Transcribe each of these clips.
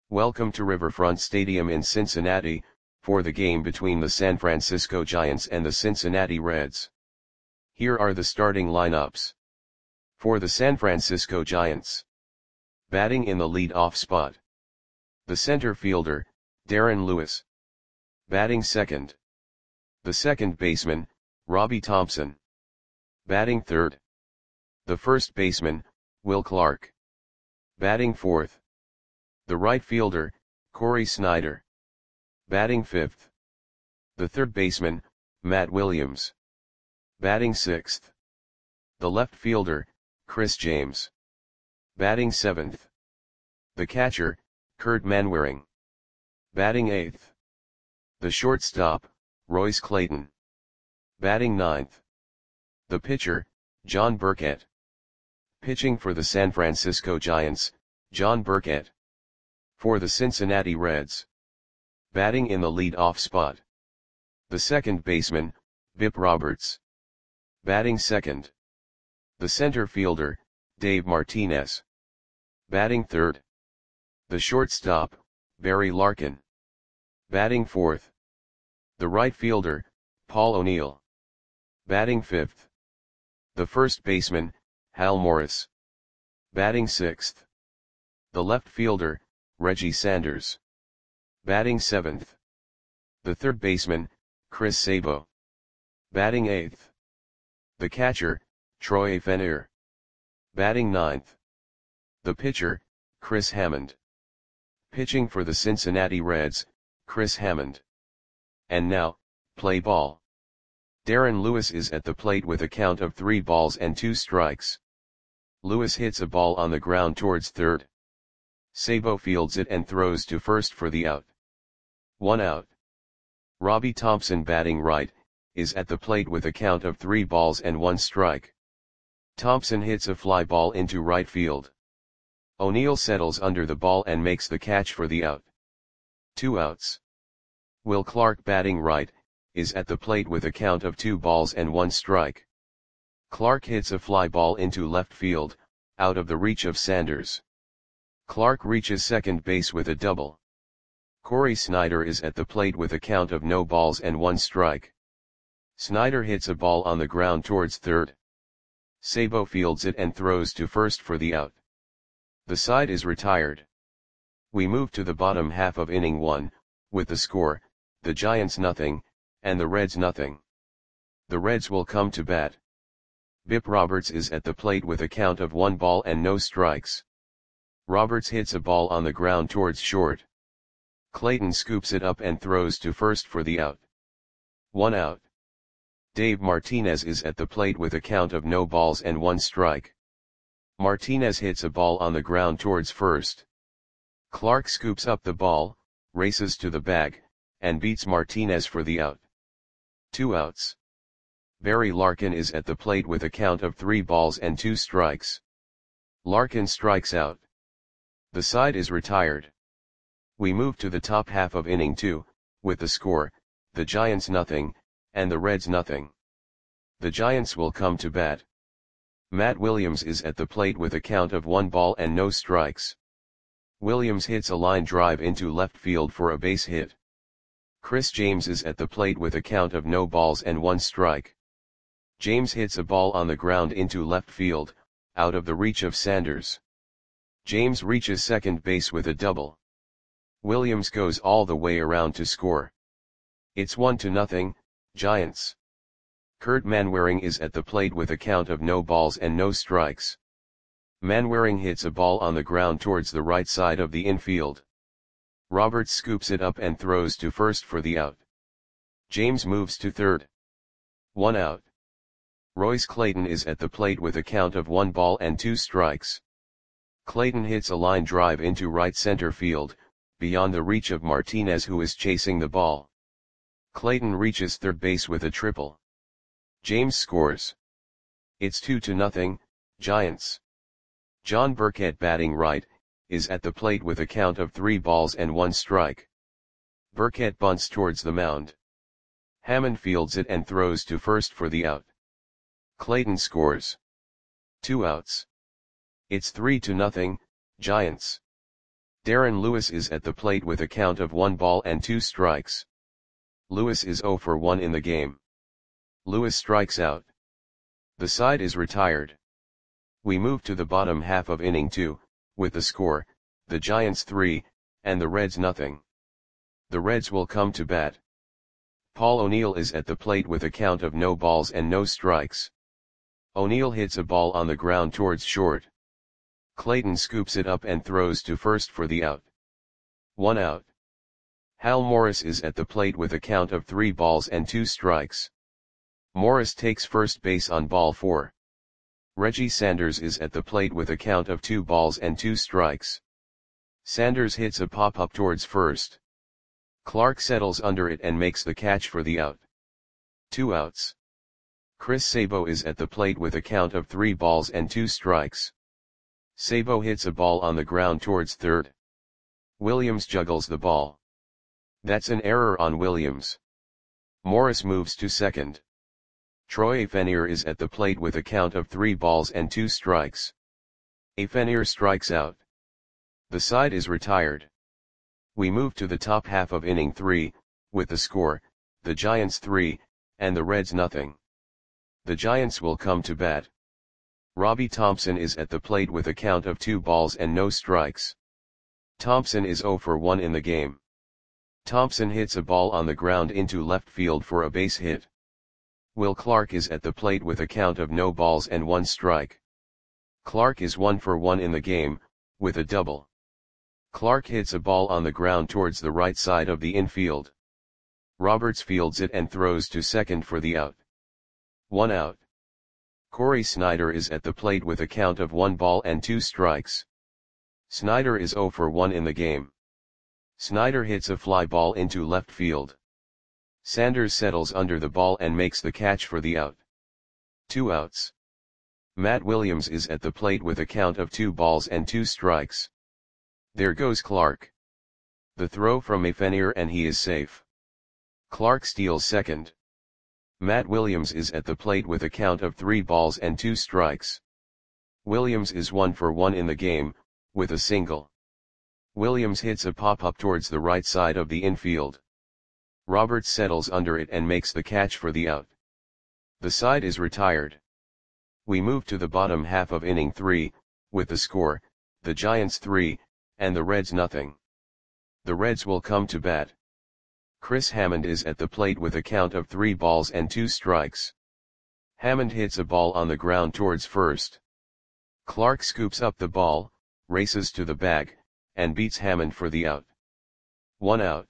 Welcome to Riverfront Stadium in Cincinnati, for the game between the San Francisco Giants and the Cincinnati Reds. Here are the starting lineups. For the San Francisco Giants. Batting in the lead-off spot. The center fielder, Darren Lewis. Batting second. The second baseman, Robbie Thompson. Batting third. The first baseman, Will Clark. Batting fourth. The right fielder, Cory Snyder. Batting fifth. The third baseman, Matt Williams. Batting sixth. The left fielder, Chris James. Batting seventh. The catcher, Curt Manwaring. Batting eighth. The shortstop, Royce Clayton. Batting ninth. The pitcher, John Burkett. Pitching for the San Francisco Giants, John Burkett. For the Cincinnati Reds. Batting in the lead-off spot. The second baseman, Bip Roberts. Batting second. The center fielder, Dave Martinez. Batting third. The shortstop, Barry Larkin. Batting fourth. The right fielder, Paul O'Neill. Batting fifth. The first baseman, Hal Morris. Batting sixth. The left fielder, Reggie Sanders. Batting seventh. The third baseman, Chris Sabo. Batting eighth. The catcher, Troy Fenner. Batting ninth. The pitcher, Chris Hammond. Pitching for the Cincinnati Reds, Chris Hammond. And now, play ball. Darren Lewis is at the plate with a count of 3 balls and 2 strikes. Lewis hits a ball on the ground towards third. Sabo fields it and throws to first for the out. 1 out. Robbie Thompson, batting right, is at the plate with a count of 3 balls and 1 strike. Thompson hits a fly ball into right field. O'Neill settles under the ball and makes the catch for the out. 2 outs. Will Clark, batting right, is at the plate with a count of 2 balls and 1 strike. Clark hits a fly ball into left field, out of the reach of Sanders. Clark reaches second base with a double. Cory Snyder is at the plate with a count of no balls and 1 strike. Snyder hits a ball on the ground towards third. Sabo fields it and throws to first for the out. The side is retired. We move to the bottom half of inning 1, with the score, the Giants nothing, and the Reds nothing. The Reds will come to bat. Bip Roberts is at the plate with a count of 1 ball and no strikes. Roberts hits a ball on the ground towards short. Clayton scoops it up and throws to first for the out. 1 out. Dave Martinez is at the plate with a count of no balls and 1 strike. Martinez hits a ball on the ground towards first. Clark scoops up the ball, races to the bag, and beats Martinez for the out. 2 outs. Barry Larkin is at the plate with a count of 3 balls and 2 strikes. Larkin strikes out. The side is retired. We move to the top half of inning 2, with the score, the Giants nothing, and the Reds nothing. The Giants will come to bat. Matt Williams is at the plate with a count of 1 ball and no strikes. Williams hits a line drive into left field for a base hit. Chris James is at the plate with a count of no balls and 1 strike. James hits a ball on the ground into left field, out of the reach of Sanders. James reaches second base with a double. Williams goes all the way around to score. It's 1-0, Giants. Curt Manwaring is at the plate with a count of no balls and no strikes. Manwaring hits a ball on the ground towards the right side of the infield. Roberts scoops it up and throws to first for the out. James moves to third. 1 out. Royce Clayton is at the plate with a count of 1 ball and 2 strikes. Clayton hits a line drive into right center field, beyond the reach of Martinez, who is chasing the ball. Clayton reaches third base with a triple. James scores. It's 2-0, Giants. John Burkett, batting right, is at the plate with a count of 3 balls and 1 strike. Burkett bunts towards the mound. Hammond fields it and throws to first for the out. Clayton scores. 2 outs. It's 3-0, Giants. Darren Lewis is at the plate with a count of 1 ball and 2 strikes. Lewis is 0 for 1 in the game. Lewis strikes out. The side is retired. We move to the bottom half of inning 2, with the score, the Giants 3, and the Reds nothing. The Reds will come to bat. Paul O'Neill is at the plate with a count of no balls and no strikes. O'Neill hits a ball on the ground towards short. Clayton scoops it up and throws to first for the out. 1 out. Hal Morris is at the plate with a count of 3 balls and 2 strikes. Morris takes first base on ball 4. Reggie Sanders is at the plate with a count of 2 balls and 2 strikes. Sanders hits a pop-up towards first. Clark settles under it and makes the catch for the out. 2 outs. Chris Sabo is at the plate with a count of 3 balls and 2 strikes. Sabo hits a ball on the ground towards third. Williams juggles the ball. That's an error on Williams. Morris moves to second. Troy Afenier is at the plate with a count of 3 balls and 2 strikes. Afenier strikes out. The side is retired. We move to the top half of inning 3, with the score, the Giants 3, and the Reds nothing. The Giants will come to bat. Robbie Thompson is at the plate with a count of 2 balls and no strikes. Thompson is 0 for 1 in the game. Thompson hits a ball on the ground into left field for a base hit. Will Clark is at the plate with a count of no balls and 1 strike. Clark is 1 for 1 in the game, with a double. Clark hits a ball on the ground towards the right side of the infield. Roberts fields it and throws to second for the out. 1 out. Corey Snyder is at the plate with a count of 1 ball and 2 strikes. Snyder is 0 for 1 in the game. Snyder hits a fly ball into left field. Sanders settles under the ball and makes the catch for the out. 2 outs. Matt Williams is at the plate with a count of 2 balls and 2 strikes. There goes Clark. The throw from Afenier and he is safe. Clark steals second. Matt Williams is at the plate with a count of 3 balls and 2 strikes. Williams is 1 for 1 in the game, with a single. Williams hits a pop-up towards the right side of the infield. Roberts settles under it and makes the catch for the out. The side is retired. We move to the bottom half of inning 3, with the score, the Giants 3, and the Reds nothing. The Reds will come to bat. Chris Hammond is at the plate with a count of 3 balls and 2 strikes. Hammond hits a ball on the ground towards first. Clark scoops up the ball, races to the bag, and beats Hammond for the out. 1 out.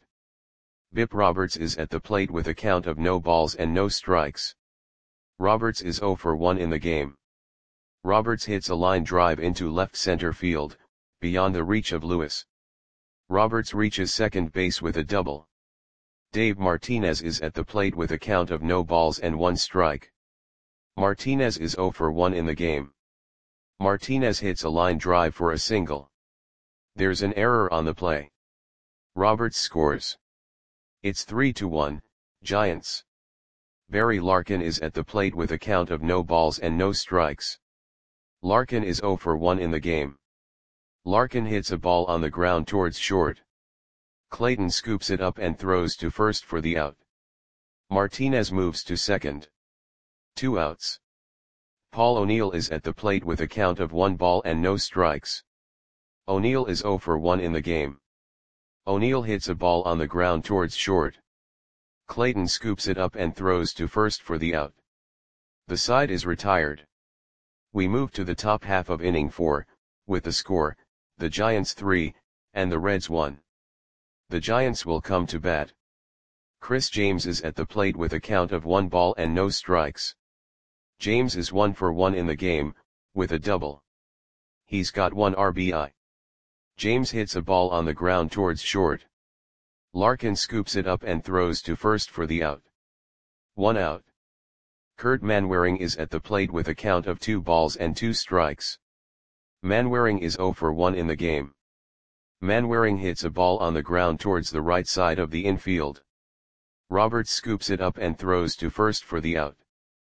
Bip Roberts is at the plate with a count of no balls and no strikes. Roberts is 0 for 1 in the game. Roberts hits a line drive into left center field, beyond the reach of Lewis. Roberts reaches second base with a double. Dave Martinez is at the plate with a count of no balls and 1 strike. Martinez is 0 for 1 in the game. Martinez hits a line drive for a single. There's an error on the play. Roberts scores. It's 3-1, Giants. Barry Larkin is at the plate with a count of no balls and no strikes. Larkin is 0 for 1 in the game. Larkin hits a ball on the ground towards short. Clayton scoops it up and throws to first for the out. Martinez moves to second. 2 outs. Paul O'Neill is at the plate with a count of 1 ball and no strikes. O'Neill is 0 for 1 in the game. O'Neill hits a ball on the ground towards short. Clayton scoops it up and throws to first for the out. The side is retired. We move to the top half of inning 4, with the score, the Giants 3, and the Reds 1. The Giants will come to bat. Chris James is at the plate with a count of 1 ball and no strikes. James is 1 for 1 in the game, with a double. He's got 1 RBI. James hits a ball on the ground towards short. Larkin scoops it up and throws to first for the out. 1 out. Kurt Manwaring is at the plate with a count of 2 balls and 2 strikes. Manwaring is 0 for 1 in the game. Manwaring hits a ball on the ground towards the right side of the infield. Roberts scoops it up and throws to first for the out.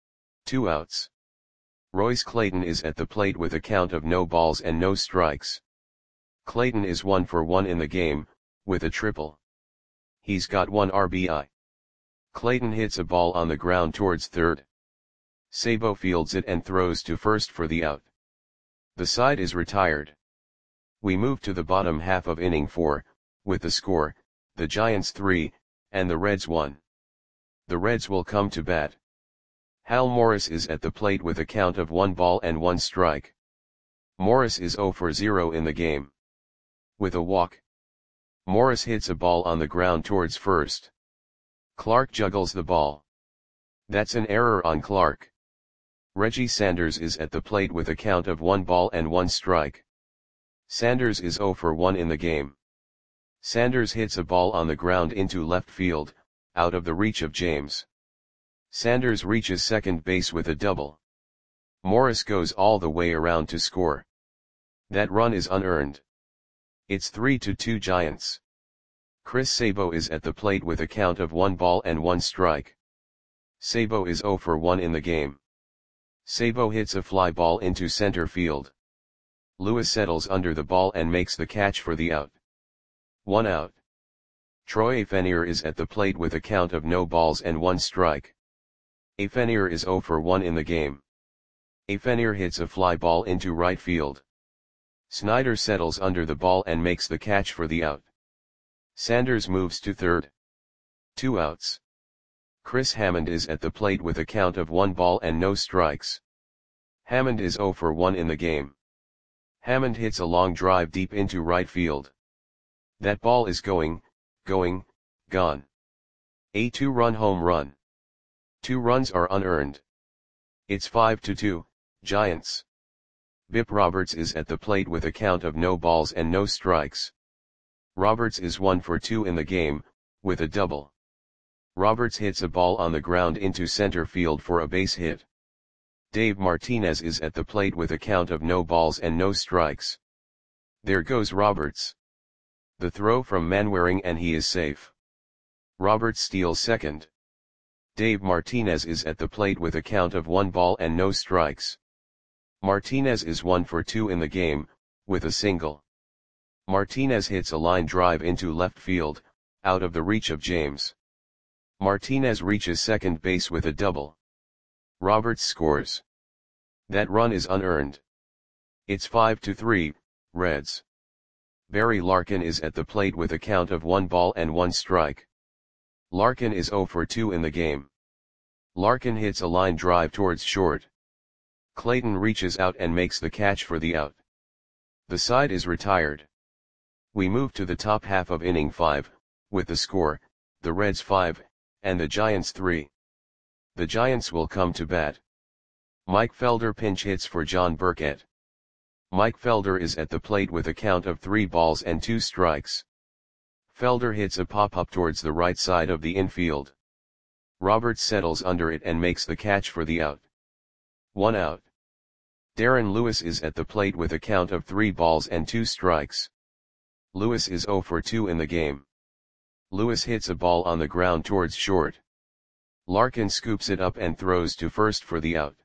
2 outs. Royce Clayton is at the plate with a count of no balls and no strikes. Clayton is 1 for 1 in the game, with a triple. He's got 1 RBI. Clayton hits a ball on the ground towards third. Sabo fields it and throws to first for the out. The side is retired. We move to the bottom half of inning 4, with the score, the Giants 3, and the Reds 1. The Reds will come to bat. Hal Morris is at the plate with a count of 1 ball and 1 strike. Morris is 0 for 0 in the game. With a walk. Morris hits a ball on the ground towards first. Clark juggles the ball. That's an error on Clark. Reggie Sanders is at the plate with a count of 1 ball and 1 strike. Sanders is 0 for 1 in the game. Sanders hits a ball on the ground into left field, out of the reach of James. Sanders reaches second base with a double. Morris goes all the way around to score. That run is unearned. It's 3-2 Giants. Chris Sabo is at the plate with a count of 1 ball and 1 strike. Sabo is 0 for 1 in the game. Sabo hits a fly ball into center field. Lewis settles under the ball and makes the catch for the out. 1 out. Troy Afenier is at the plate with a count of no balls and 1 strike. Afenier is 0 for 1 in the game. Afenier hits a fly ball into right field. Snyder settles under the ball and makes the catch for the out. Sanders moves to third. 2 outs. Chris Hammond is at the plate with a count of 1 ball and no strikes. Hammond is 0 for 1 in the game. Hammond hits a long drive deep into right field. That ball is gone. A 2-run home run. 2 runs are unearned. It's 5-2, Giants. Bip Roberts is at the plate with a count of no balls and no strikes. Roberts is 1 for 2 in the game, with a double. Roberts hits a ball on the ground into center field for a base hit. Dave Martinez is at the plate with a count of no balls and no strikes. There goes Roberts. The throw from Manwaring and he is safe. Roberts steals second. Dave Martinez is at the plate with a count of 1 ball and no strikes. Martinez is 1 for 2 in the game, with a single. Martinez hits a line drive into left field, out of the reach of James. Martinez reaches second base with a double. Roberts scores. That run is unearned. It's 5-3, Reds. Barry Larkin is at the plate with a count of 1 ball and 1 strike. Larkin is 0 for 2 in the game. Larkin hits a line drive towards short. Clayton reaches out and makes the catch for the out. The side is retired. We move to the top half of inning 5, with the score, the Reds 5, and the Giants 3. The Giants will come to bat. Mike Felder pinch hits for John Burkett. Mike Felder is at the plate with a count of 3 balls and 2 strikes. Felder hits a pop-up towards the right side of the infield. Roberts settles under it and makes the catch for the out. 1 out. Darren Lewis is at the plate with a count of 3 balls and 2 strikes. Lewis is 0 for 2 in the game. Lewis hits a ball on the ground towards short. Larkin scoops it up and throws to first for the out.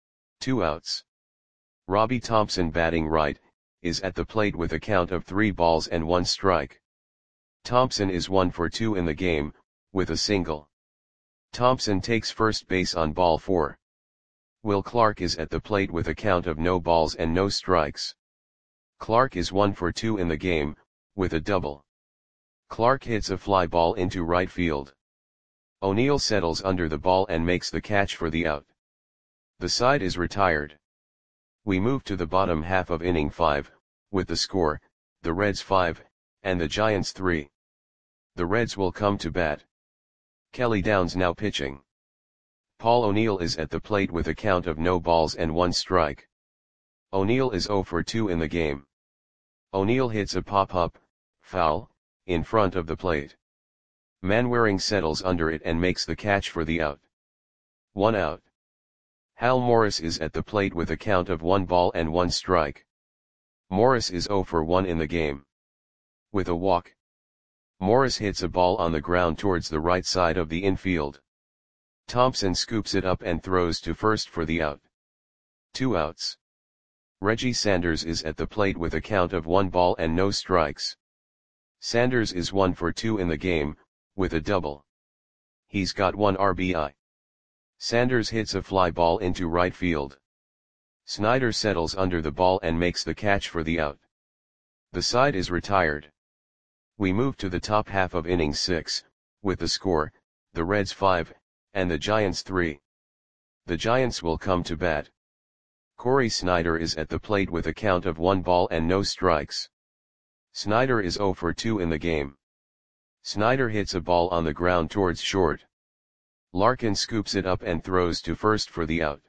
2 outs. Robbie Thompson, batting right, is at the plate with a count of 3 balls and 1 strike. Thompson is 1 for 2 in the game, with a single. Thompson takes first base on ball 4. Will Clark is at the plate with a count of no balls and no strikes. Clark is 1 for 2 in the game, with a double. Clark hits a fly ball into right field. O'Neill settles under the ball and makes the catch for the out. The side is retired. We move to the bottom half of inning 5, with the score, the Reds 5, and the Giants 3. The Reds will come to bat. Kelly Downs now pitching. Paul O'Neill is at the plate with a count of no balls and 1 strike. O'Neill is 0 for 2 in the game. O'Neill hits a pop-up, foul, in front of the plate. Manwaring settles under it and makes the catch for the out. 1 out. Hal Morris is at the plate with a count of 1 ball and 1 strike. Morris is 0 for 1 in the game. With a walk. Morris hits a ball on the ground towards the right side of the infield. Thompson scoops it up and throws to first for the out. 2 outs. Reggie Sanders is at the plate with a count of 1 ball and no strikes. Sanders is 1 for 2 in the game, with a double. He's got 1 RBI. Sanders hits a fly ball into right field. Snyder settles under the ball and makes the catch for the out. The side is retired. We move to the top half of inning 6, with the score, the Reds 5, and the Giants 3. The Giants will come to bat. Corey Snyder is at the plate with a count of 1 ball and no strikes. Snyder is 0 for 2 in the game. Snyder hits a ball on the ground towards short. Larkin scoops it up and throws to first for the out.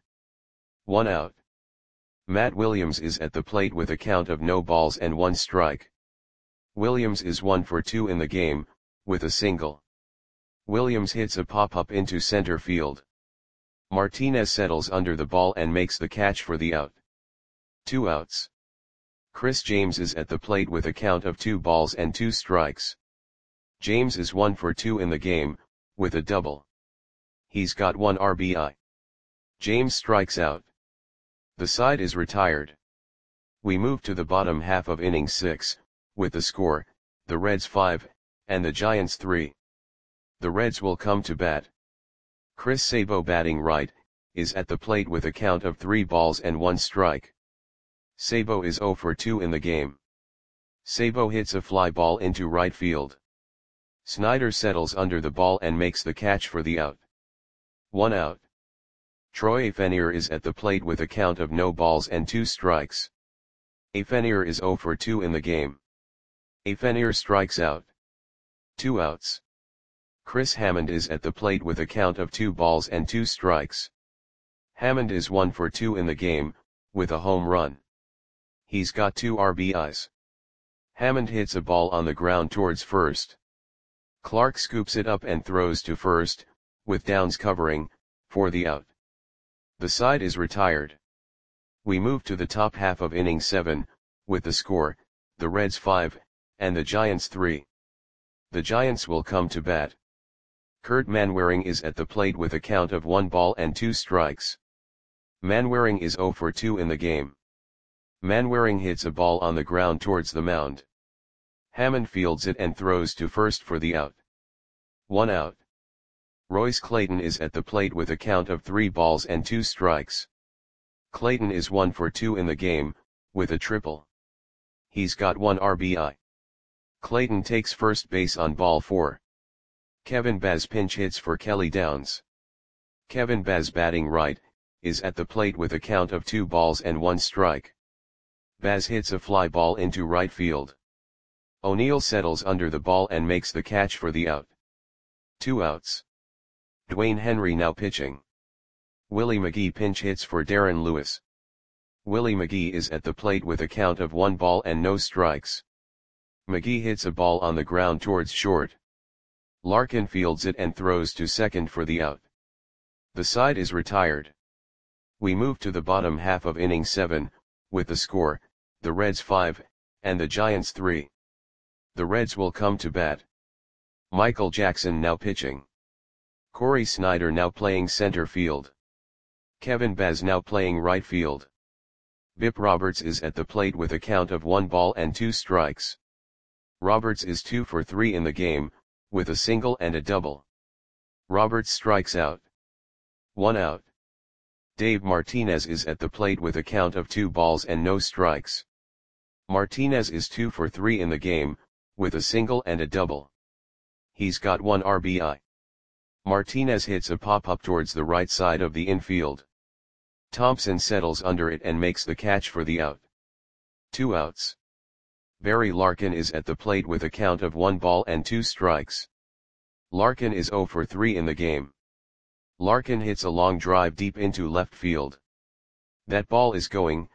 1 out. Matt Williams is at the plate with a count of no balls and 1 strike. Williams is 1 for 2 in the game, with a single. Williams hits a pop-up into center field. Martinez settles under the ball and makes the catch for the out. 2 outs. Chris James is at the plate with a count of 2 balls and 2 strikes. James is 1 for 2 in the game, with a double. He's got 1 RBI. James strikes out. The side is retired. We move to the bottom half of inning 6, with the score, the Reds 5, and the Giants 3. The Reds will come to bat. Chris Sabo, batting right, is at the plate with a count of 3 balls and 1 strike. Sabo is 0 for 2 in the game. Sabo hits a fly ball into right field. Snyder settles under the ball and makes the catch for the out. 1 out. Troy Afenier is at the plate with a count of no balls and 2 strikes. Afenier is 0 for 2 in the game. Afenier strikes out. 2 outs. Chris Hammond is at the plate with a count of 2 balls and 2 strikes. Hammond is 1 for 2 in the game, with a home run. He's got 2 RBIs. Hammond hits a ball on the ground towards first. Clark scoops it up and throws to first, with Downs covering, for the out. The side is retired. We move to the top half of inning 7, with the score, the Reds 5, and the Giants 3. The Giants will come to bat. Kurt Manwaring is at the plate with a count of 1 ball and 2 strikes. Manwaring is 0 for 2 in the game. Manwaring hits a ball on the ground towards the mound. Hammond fields it and throws to first for the out. 1 out. Royce Clayton is at the plate with a count of 3 balls and 2 strikes. Clayton is 1 for 2 in the game, with a triple. He's got 1 RBI. Clayton takes first base on ball 4. Kevin Baz pinch hits for Kelly Downs. Kevin Baz, batting right, is at the plate with a count of 2 balls and 1 strike. Baz hits a fly ball into right field. O'Neill settles under the ball and makes the catch for the out. 2 outs. Dwayne Henry now pitching. Willie McGee pinch hits for Darren Lewis. Willie McGee is at the plate with a count of 1 ball and no strikes. McGee hits a ball on the ground towards short. Larkin fields it and throws to second for the out. The side is retired. We move to the bottom half of inning 7, with the score, the Reds 5, and the Giants 3. The Reds will come to bat. Michael Jackson now pitching. Corey Snyder now playing center field. Kevin Baz now playing right field. Bip Roberts is at the plate with a count of 1 ball and 2 strikes. Roberts is 2 for 3 in the game, with a single and a double. Roberts strikes out. 1 out. Dave Martinez is at the plate with a count of 2 balls and no strikes. Martinez is 2 for 3 in the game, with a single and a double. He's got 1 RBI. Martinez hits a pop-up towards the right side of the infield. Thompson settles under it and makes the catch for the out. 2 outs. Barry Larkin is at the plate with a count of 1 ball and 2 strikes. Larkin is 0 for 3 in the game. Larkin hits a long drive deep into left field. That ball is gone.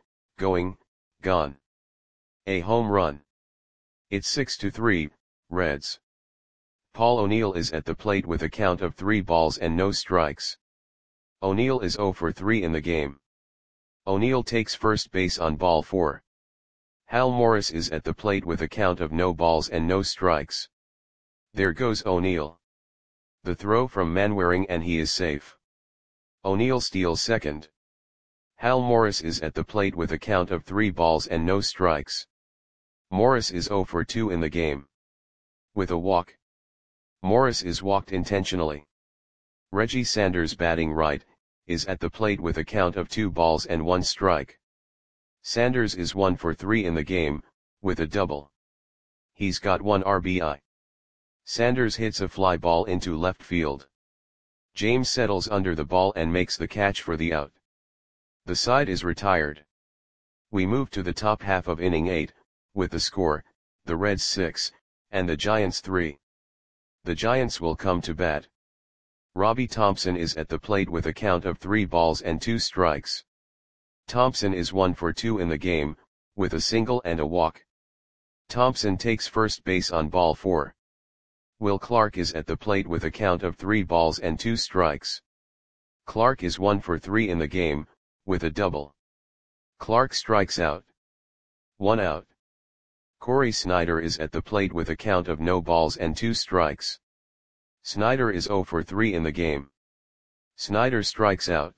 A home run. It's 6-3, Reds. Paul O'Neill is at the plate with a count of 3 balls and no strikes. O'Neill is 0 for 3 in the game. O'Neill takes first base on ball 4. Hal Morris is at the plate with a count of no balls and no strikes. There goes O'Neill. The throw from Manwaring and he is safe. O'Neill steals second. Hal Morris is at the plate with a count of 3 balls and no strikes. Morris is 0 for 2 in the game. With a walk. Morris is walked intentionally. Reggie Sanders, batting right, is at the plate with a count of 2 balls and 1 strike. Sanders is 1 for 3 in the game, with a double. He's got 1 RBI. Sanders hits a fly ball into left field. James settles under the ball and makes the catch for the out. The side is retired. We move to the top half of inning 8, with the score, the Reds 6, and the Giants 3. The Giants will come to bat. Robbie Thompson is at the plate with a count of 3 balls and 2 strikes. Thompson is 1 for 2 in the game, with a single and a walk. Thompson takes first base on ball 4. Will Clark is at the plate with a count of 3 balls and 2 strikes. Clark is 1 for 3 in the game, with a double. Clark strikes out. 1 out. Corey Snyder is at the plate with a count of no balls and 2 strikes. Snyder is 0 for 3 in the game. Snyder strikes out.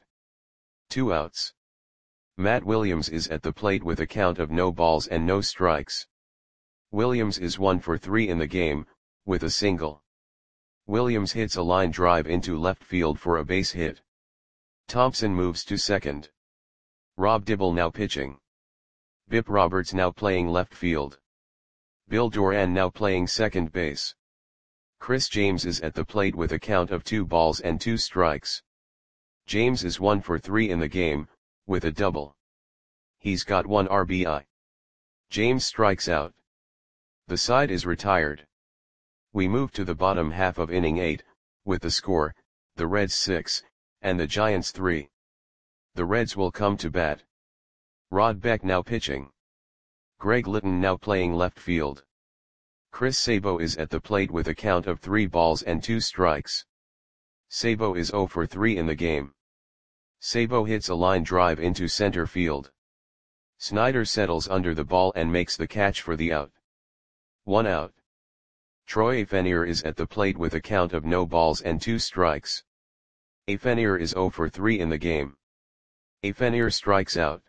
2 outs. Matt Williams is at the plate with a count of no balls and no strikes. Williams is 1 for 3 in the game, with a single. Williams hits a line drive into left field for a base hit. Thompson moves to second. Rob Dibble now pitching. Bip Roberts now playing left field. Bill Doran now playing second base. Chris James is at the plate with a count of 2 balls and 2 strikes. James is 1 for 3 in the game, with a double. He's got 1 RBI. James strikes out. The side is retired. We move to the bottom half of inning 8, with the score, the Reds 6, and the Giants 3. The Reds will come to bat. Rod Beck now pitching. Greg Litton now playing left field. Chris Sabo is at the plate with a count of 3 balls and 2 strikes. Sabo is 0 for 3 in the game. Sabo hits a line drive into center field. Snyder settles under the ball and makes the catch for the out. 1 out. Troy Afenier is at the plate with a count of no balls and 2 strikes. Afenier is 0 for 3 in the game. Afenier strikes out.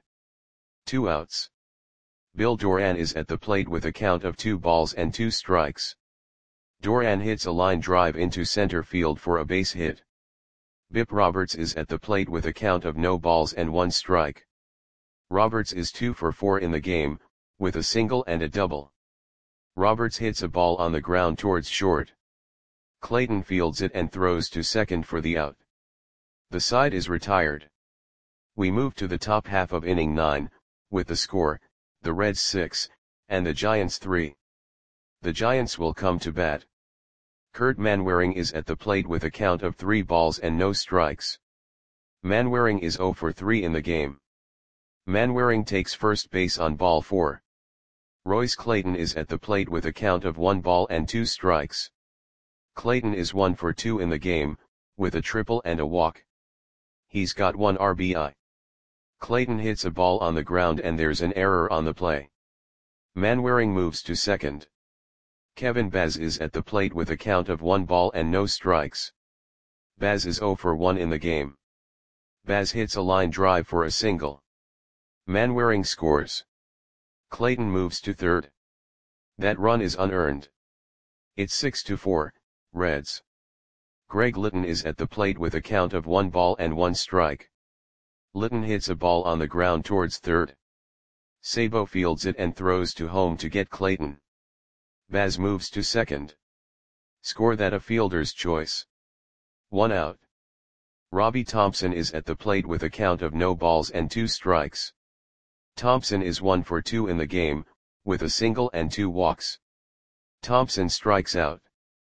2 outs. Bill Doran is at the plate with a count of 2 balls and 2 strikes. Doran hits a line drive into center field for a base hit. Bip Roberts is at the plate with a count of no balls and 1 strike. Roberts is 2 for 4 in the game, with a single and a double. Roberts hits a ball on the ground towards short. Clayton fields it and throws to second for the out. The side is retired. We move to the top half of inning 9, with the score, the Reds 6, and the Giants 3. The Giants will come to bat. Kurt Manwaring is at the plate with a count of 3 balls and no strikes. Manwaring is 0 for 3 in the game. Manwaring takes first base on ball 4. Royce Clayton is at the plate with a count of 1 ball and 2 strikes. Clayton is 1 for 2 in the game, with a triple and a walk. He's got 1 RBI. Clayton hits a ball on the ground and there's an error on the play. Manwaring moves to second. Kevin Baz is at the plate with a count of 1 ball and no strikes. Baz is 0 for 1 in the game. Baz hits a line drive for a single. Manwaring scores. Clayton moves to third. That run is unearned. It's 6-4, Reds. Greg Litton is at the plate with a count of 1 ball and 1 strike. Litton hits a ball on the ground towards third. Sabo fields it and throws to home to get Clayton. Baz moves to second. Score that a fielder's choice. 1 out. Robbie Thompson is at the plate with a count of no balls and 2 strikes. Thompson is 1 for 2 in the game, with a single and 2 walks. Thompson strikes out.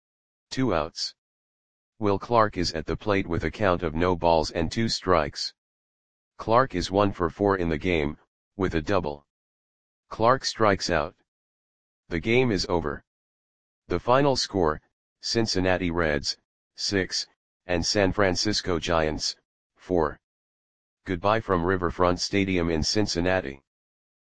2 outs. Will Clark is at the plate with a count of no balls and 2 strikes. Clark is 1 for 4 in the game, with a double. Clark strikes out. The game is over. The final score, Cincinnati Reds, 6, and San Francisco Giants, 4. Goodbye from Riverfront Stadium in Cincinnati.